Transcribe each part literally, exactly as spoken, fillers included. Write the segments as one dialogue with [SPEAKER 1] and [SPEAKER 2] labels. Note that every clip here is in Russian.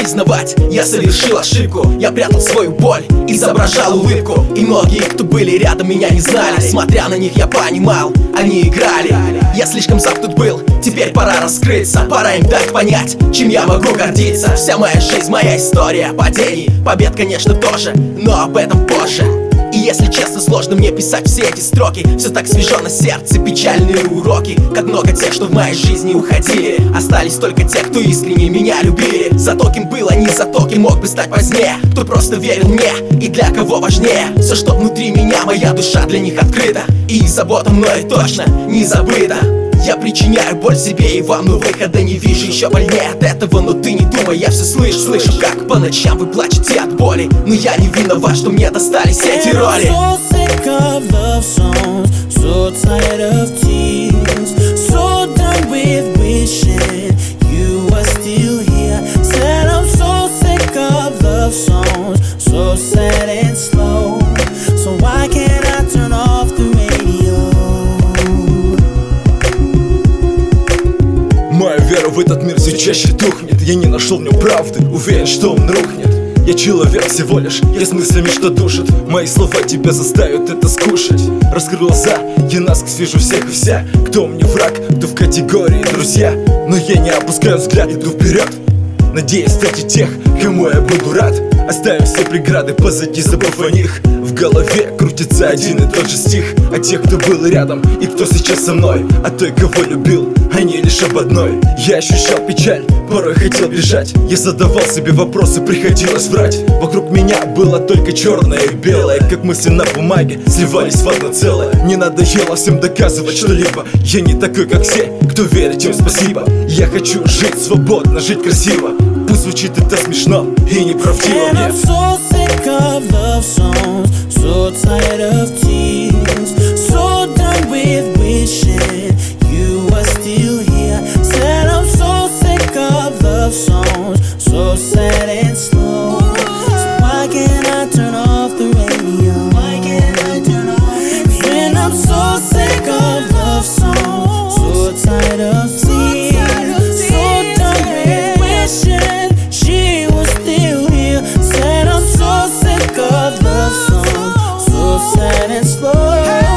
[SPEAKER 1] признавать, я совершил ошибку. Я прятал свою боль, изображал улыбку. И многие, кто были рядом, меня не знали. Смотря на них, я понимал, они играли. Я слишком замкнут был, теперь пора раскрыться. Пора им дать понять, чем я могу гордиться. Вся моя жизнь, моя история падений. Побед, конечно, тоже, но об этом позже. И если честно, сложно мне писать все эти строки. Все так свежо на сердце, печальные уроки. Как много тех, что в моей жизни уходили. Остались только те, кто искренне меня любили. За то, кем был, а не за то, кем мог бы стать позднее. Кто просто верил мне и для кого важнее. Все, что внутри меня, моя душа для них открыта. И забота мною точно не забыта. Я причиняю боль себе и вам, но выхода не вижу. Еще больнее от этого, но ты не думай, я все слышу. Слышу, как по ночам вы плачете от боли. Но я не виноват, что мне достались эти роли.
[SPEAKER 2] Вера в этот мир все чаще тухнет. Я не нашел в нем правды, уверен, что он рухнет. Я человек всего лишь, я с мыслями, что душит. Мои слова тебя заставят это скушать. Раскрыл глаза, я насквозь вижу всех и вся. Кто мне враг, кто в категории друзья. Но я не опускаю взгляд, иду вперед, надеясь встретить тех, кому я буду рад. Оставив все преграды позади, забыв о них. В голове крутится один и тот же стих. О тех, кто был рядом и кто сейчас со мной. О той, кого любил, они лишь об одной. Я ощущал печаль, порой хотел бежать. Я задавал себе вопросы, приходилось врать. Вокруг меня было только черное и белое, как мысли на бумаге сливались в одно целое. Не надоело всем доказывать что-либо. Я не такой, как все, кто верит, им спасибо. Я хочу жить свободно, жить красиво. Пусть звучит это смешно и неправдиво мне.
[SPEAKER 3] I'm so sick of love songs, so tired of tears, so done with wishing you were still here. Said I'm so sick of love songs, so sad and slow. So why can't I turn off the radio? Why can't I turn off? When I'm so sick of love songs, so tired of tears, so done with wishing she was still here. Said I'm so sick of love songs, so sad and slow.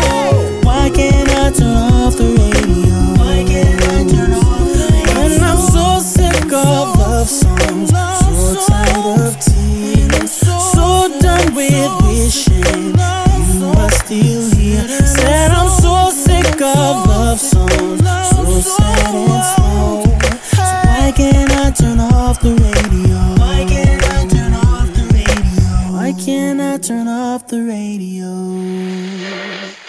[SPEAKER 3] Why can't I turn off the radio? Why can't I turn off the radio? And I'm so sick of love songs, so tired of tears, so done with wishing you were still here. Said I'm so sick of love songs, so sad and slow. So why can't I turn off the radio? Why can't I turn off the radio? Why can't I turn off the radio?